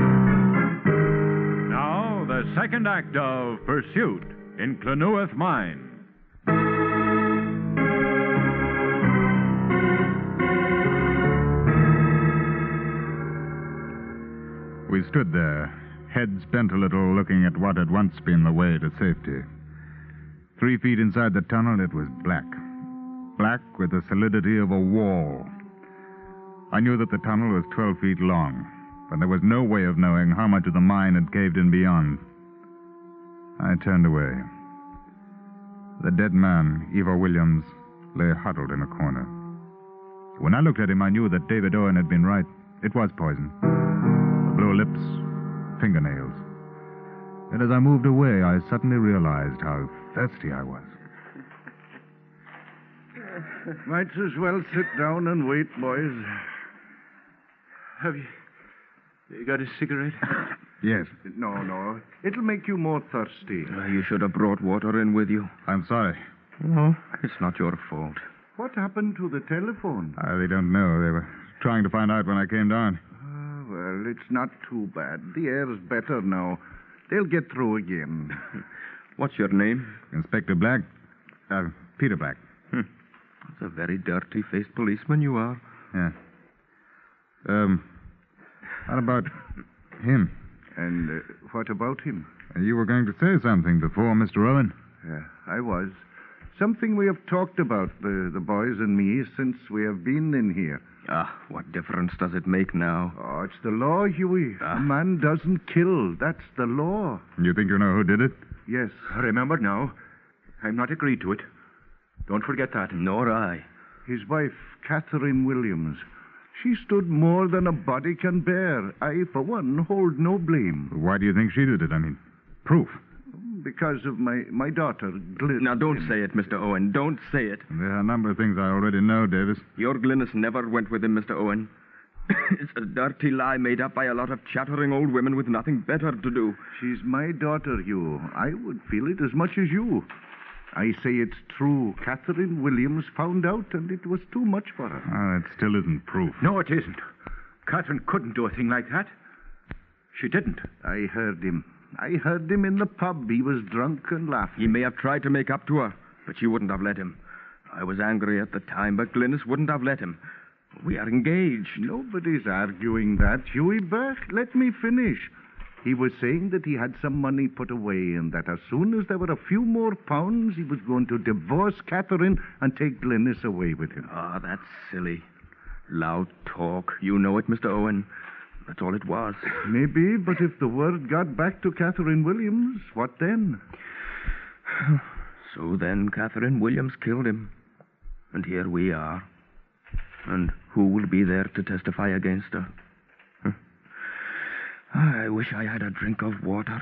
Speaker 11: Now, the second act of Pursuit in Cloneweth Mine.
Speaker 15: We stood there, heads bent a little, looking at what had once been the way to safety. 3 feet inside the tunnel, it was black. Black with the solidity of a wall. I knew that the tunnel was 12 feet long, but there was no way of knowing how much of the mine had caved in beyond. I turned away. The dead man, Ivor Williams, lay huddled in a corner. When I looked at him, I knew that David Owen had been right. It was poison. The blue lips, fingernails. And as I moved away, I suddenly realized how thirsty I was.
Speaker 3: Might as well sit down and wait, boys.
Speaker 12: Have you got a cigarette?
Speaker 15: Yes.
Speaker 3: No. It'll make you more thirsty.
Speaker 14: You should have brought water in with you.
Speaker 15: I'm sorry.
Speaker 14: No, it's not your fault.
Speaker 3: What happened to the telephone?
Speaker 15: They don't know. They were trying to find out when I came down.
Speaker 3: Well, it's not too bad. The air's better now. They'll get through again.
Speaker 14: What's your name?
Speaker 15: Inspector Black. Peter Black.
Speaker 14: That's a very dirty-faced policeman you are.
Speaker 15: Yeah. What about him?
Speaker 3: And what about him?
Speaker 15: You were going to say something before, Mr. Owen.
Speaker 3: Yeah, I was. Something we have talked about, the boys and me, since we have been in here.
Speaker 14: What difference does it make now?
Speaker 3: Oh, it's the law, Huey. A man doesn't kill. That's the law.
Speaker 15: You think you know who did it?
Speaker 3: Yes.
Speaker 11: Remember now, I'm not agreed to it. Don't forget that.
Speaker 14: Nor I.
Speaker 3: His wife, Catherine Williams. She stood more than a body can bear. I, for one, hold no blame.
Speaker 15: Why do you think she did it? I mean, proof.
Speaker 3: Because of my daughter, Glynis.
Speaker 14: Now, don't say it, Mr. Owen. Don't say it.
Speaker 15: There are a number of things I already know, Davis.
Speaker 14: Your Glynis never went with him, Mr. Owen. It's a dirty lie made up by a lot of chattering old women with nothing better to do.
Speaker 3: She's my daughter, Hugh. I would feel it as much as you. I say it's true. Catherine Williams found out, and it was too much for her.
Speaker 15: It still isn't proof.
Speaker 11: No, it isn't. Catherine couldn't do a thing like that. She didn't.
Speaker 3: I heard him. I heard him in the pub. He was drunk and laughing.
Speaker 14: He may have tried to make up to her, but she wouldn't have let him. I was angry at the time, but Glynis wouldn't have let him. We are engaged.
Speaker 3: Nobody's arguing that, Huey Burke. Let me finish. He was saying that he had some money put away and that as soon as there were a few more pounds, he was going to divorce Catherine and take Glynis away with him.
Speaker 14: That's silly. Loud talk. You know it, Mr. Owen. That's all it was.
Speaker 3: Maybe, but if the word got back to Catherine Williams, what then?
Speaker 14: So then Catherine Williams killed him. And here we are. And who will be there to testify against her? I wish I had a drink of water.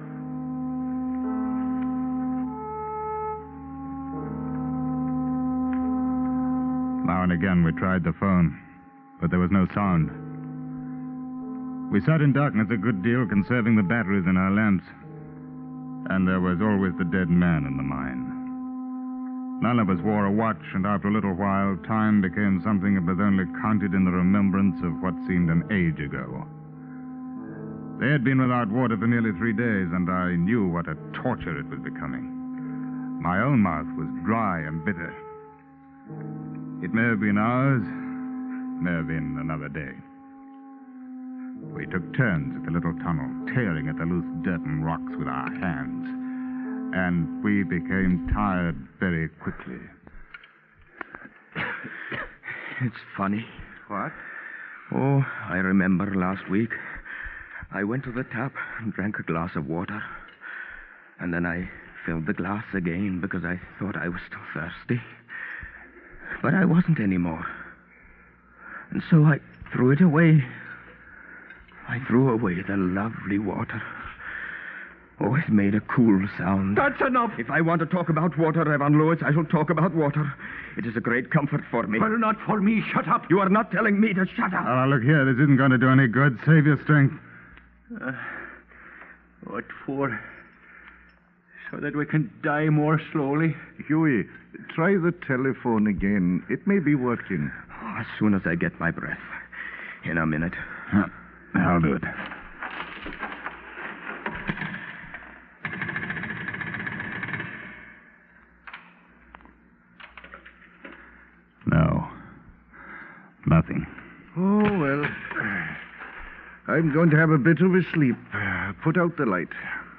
Speaker 15: Now and again we tried the phone, but there was no sound. We sat in darkness a good deal, conserving the batteries in our lamps. And there was always the dead man in the mine. None of us wore a watch, and after a little while, time became something that was only counted in the remembrance of what seemed an age ago. They had been without water for nearly 3 days, and I knew what a torture it was becoming. My own mouth was dry and bitter. It may have been hours, may have been another day. We took turns at the little tunnel, tearing at the loose dirt and rocks with our hands. And we became tired very quickly.
Speaker 14: It's funny.
Speaker 3: What?
Speaker 14: Oh, I remember last week. I went to the tap and drank a glass of water. And then I filled the glass again because I thought I was still thirsty. But I wasn't anymore. And so I threw it away. I threw away the lovely water. Oh, it made a cool sound.
Speaker 11: That's enough.
Speaker 14: If I want to talk about water, Evan Lewis, I shall talk about water. It is a great comfort for me.
Speaker 11: Well, not for me. Shut up.
Speaker 14: You are not telling me to shut up.
Speaker 15: Oh, look here. This isn't going to do any good. Save your strength.
Speaker 11: What for? So that we can die more slowly?
Speaker 3: Huey, try the telephone again. It may be working.
Speaker 14: Oh, as soon as I get my breath. In a minute.
Speaker 15: I'll do it. No. Nothing.
Speaker 3: Oh, well. I'm going to have a bit of a sleep. Put out the light.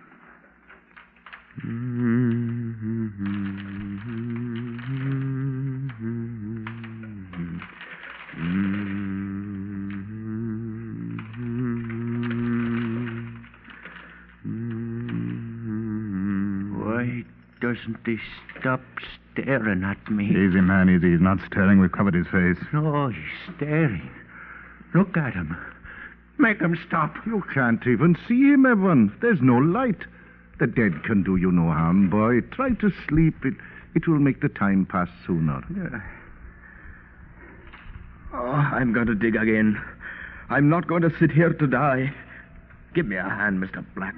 Speaker 11: Why doesn't he stop staring at me?
Speaker 15: Easy, man, easy. He's not staring. We've covered his face.
Speaker 11: No, he's staring. Look at him.
Speaker 12: Make him stop.
Speaker 16: You can't even see him, Evan. There's no light. The dead can do you no harm, boy. Try to sleep. It will make the time pass sooner.
Speaker 14: Yeah. Oh, I'm going to dig again. I'm not going to sit here to die. Give me a hand, Mr. Black.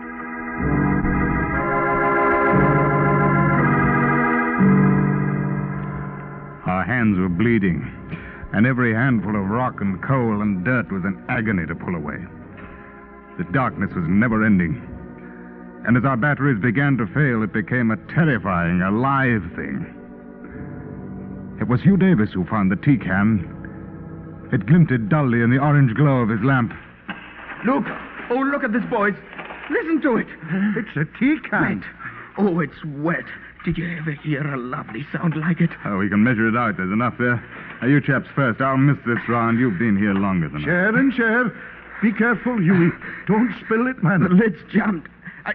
Speaker 15: Our hands were bleeding, and every handful of rock and coal and dirt was an agony to pull away. The darkness was never-ending, and as our batteries began to fail, it became a terrifying, alive thing. It was Hugh Davis who found the tea can. It glinted dully in the orange glow of his lamp.
Speaker 14: Look! Oh, look at this, boys. Listen to it.
Speaker 16: It's a tea can.
Speaker 14: Wet. Oh, it's wet. Did you ever hear a lovely sound like it?
Speaker 15: Oh, we can measure it out. There's enough there. Now, you chaps first. I'll miss this round. You've been here longer than
Speaker 16: Share and share. Be careful, Huey. Don't spill it, man.
Speaker 14: The lid's jammed.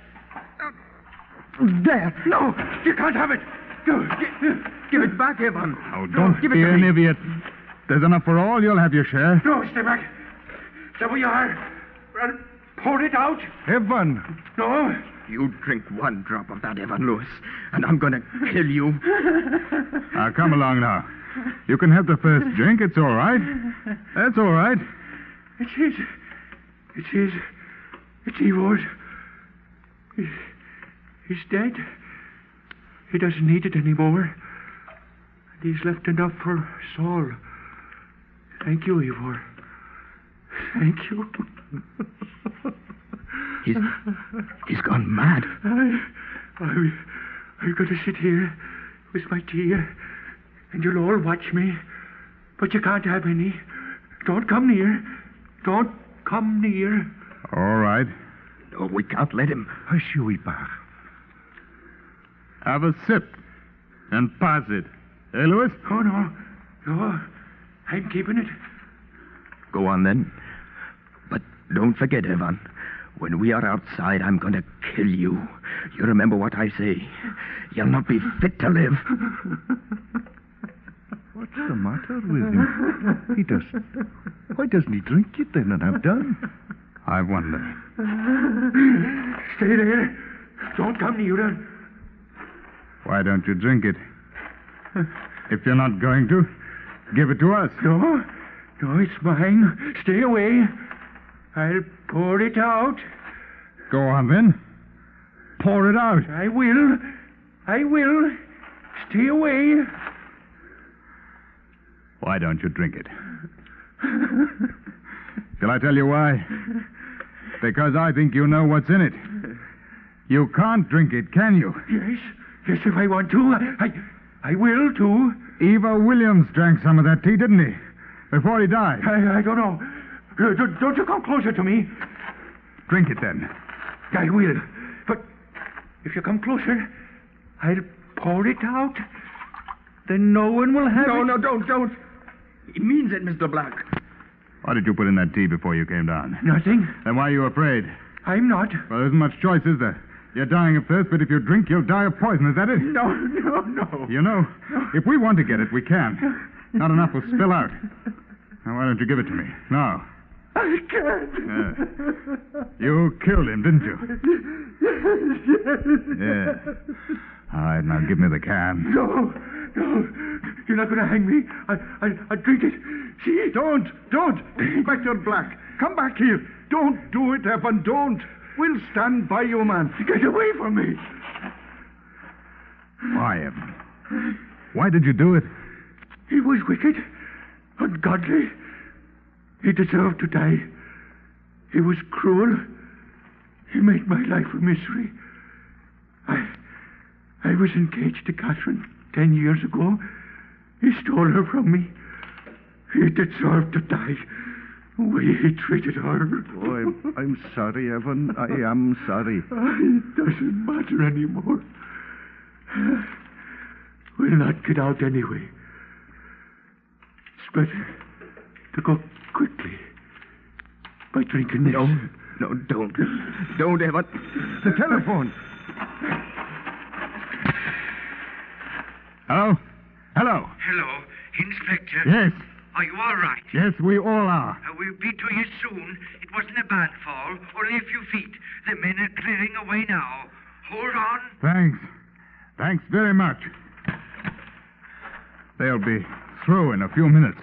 Speaker 14: There.
Speaker 12: No, you can't have it.
Speaker 14: Give it back, Evan.
Speaker 15: Oh, don't be an idiot. There's enough for all. You'll have your share.
Speaker 12: No, stay back. Stay where you are. And pour it out.
Speaker 16: Evan.
Speaker 12: No.
Speaker 14: You drink one drop of that, Evan Lewis, and I'm going to kill you.
Speaker 15: Now, come along now. You can have the first drink. It's all right. That's all right.
Speaker 12: It's his. It's his. It's Evor's. He's dead. He doesn't need it anymore. And he's left enough for Saul. Thank you, Ivor. Thank you.
Speaker 14: He's gone mad.
Speaker 12: I'm going to sit here with my tea, and you'll all watch me. But you can't have any. Don't come near. Don't come near.
Speaker 15: All right.
Speaker 14: No, we can't let him.
Speaker 16: Hush, Huey back.
Speaker 15: Have a sip and pass it. Eh, Lewis?
Speaker 12: Oh, no. No, I'm keeping it.
Speaker 14: Go on, then. But don't forget, Evan. When we are outside, I'm going to kill you. You remember what I say. You'll not be fit to live.
Speaker 16: What's the matter with him? Why doesn't he drink it then and have done?
Speaker 15: I wonder.
Speaker 12: Stay there. Don't come near her.
Speaker 15: Why don't you drink it? If you're not going to, give it to us.
Speaker 12: No, it's mine. Stay away. I'll pour it out.
Speaker 15: Go on, then. Pour it out.
Speaker 12: I will. Stay away.
Speaker 15: Why don't you drink it? Shall I tell you why? Because I think you know what's in it. You can't drink it, can you?
Speaker 12: Yes, if I want to. I will, too.
Speaker 15: Eva Williams drank some of that tea, didn't he? Before he died.
Speaker 12: I don't know. Don't you come closer to me.
Speaker 15: Drink it, then.
Speaker 12: I will. But if you come closer, I'll pour it out. Then no one will have it.
Speaker 14: No, don't. He means it, Mr. Black.
Speaker 15: What did you put in that tea before you came down?
Speaker 12: Nothing.
Speaker 15: Then why are you afraid?
Speaker 12: I'm not.
Speaker 15: Well, there isn't much choice, is there? You're dying of thirst, but if you drink, you'll die of poison. Is that it?
Speaker 12: No.
Speaker 15: You know, if we want to get it, we can. Not enough will spill out. Now, why don't you give it to me? No.
Speaker 12: I can't.
Speaker 15: You killed him, didn't you?
Speaker 12: Yes.
Speaker 15: Yeah. All right, now give me the can.
Speaker 12: No. You're not going to hang me. I'll drink it. See?
Speaker 16: Don't. Inspector Black, come back here. Don't do it, Evan. Don't. We'll stand by you, man.
Speaker 12: Get away from me.
Speaker 15: Why, Evan? Why did you do it?
Speaker 12: He was wicked, ungodly. He deserved to die. He was cruel. He made my life a misery. I was engaged to Catherine 10 years ago. He stole her from me. He deserved to die. The way he treated her.
Speaker 16: Oh, I'm sorry, Evan. I am sorry.
Speaker 12: It doesn't matter anymore. We'll not get out anyway. It's better to go quickly by drinking this.
Speaker 14: No, don't. Don't, Evan.
Speaker 16: The telephone.
Speaker 15: Hello?
Speaker 12: Hello, Inspector.
Speaker 15: Yes.
Speaker 12: Are you all right?
Speaker 11: Yes, we all are.
Speaker 12: We'll be to you soon. It wasn't a bad fall, only a few feet. The men are clearing away now. Hold on.
Speaker 11: Thanks. Thanks very much. They'll be through in a few minutes.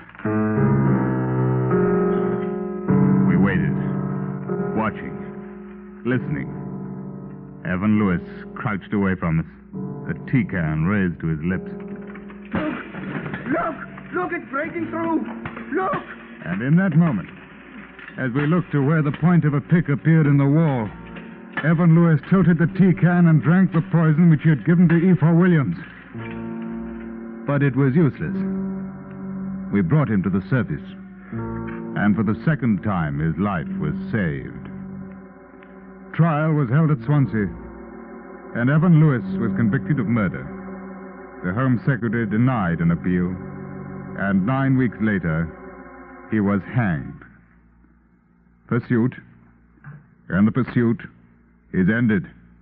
Speaker 11: We waited, watching, listening. Evan Lewis crouched away from us, the tea can raised to his lips.
Speaker 12: Look, it's breaking through. Look.
Speaker 11: And in that moment, as we looked to where the point of a pick appeared in the wall, Evan Lewis tilted the tea can and drank the poison which he had given to E.4 Williams. But it was useless. We brought him to the surface, and for the second time his life was saved. Trial was held at Swansea, and Evan Lewis was convicted of murder. The Home Secretary denied an appeal, and 9 weeks later, he was hanged. Pursuit, and the pursuit is ended.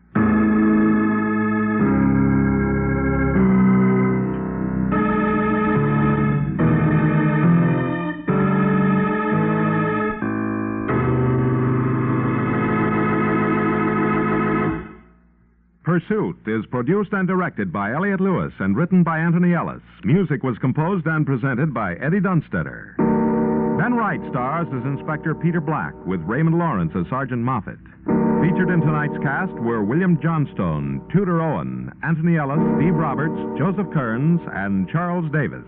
Speaker 4: Pursuit is produced and directed by Elliott Lewis and written by Anthony Ellis. Music was composed and presented by Eddie Dunstetter. Ben Wright stars as Inspector Peter Black with Raymond Lawrence as Sergeant Moffat. Featured in tonight's cast were William Johnstone, Tudor Owen, Anthony Ellis, Steve Roberts, Joseph Kearns, and Charles Davis.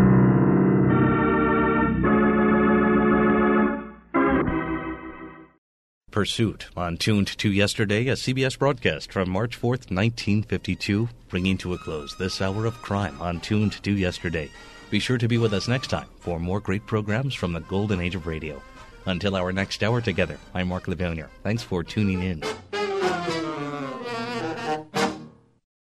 Speaker 1: Pursuit on Tuned to Yesterday, a CBS broadcast from March 4th, 1952, bringing to a close this hour of crime on Tuned to Yesterday. Be sure to be with us next time for more great programs from the golden age of radio. Until our next hour together, I'm Mark Levonier. Thanks for tuning in.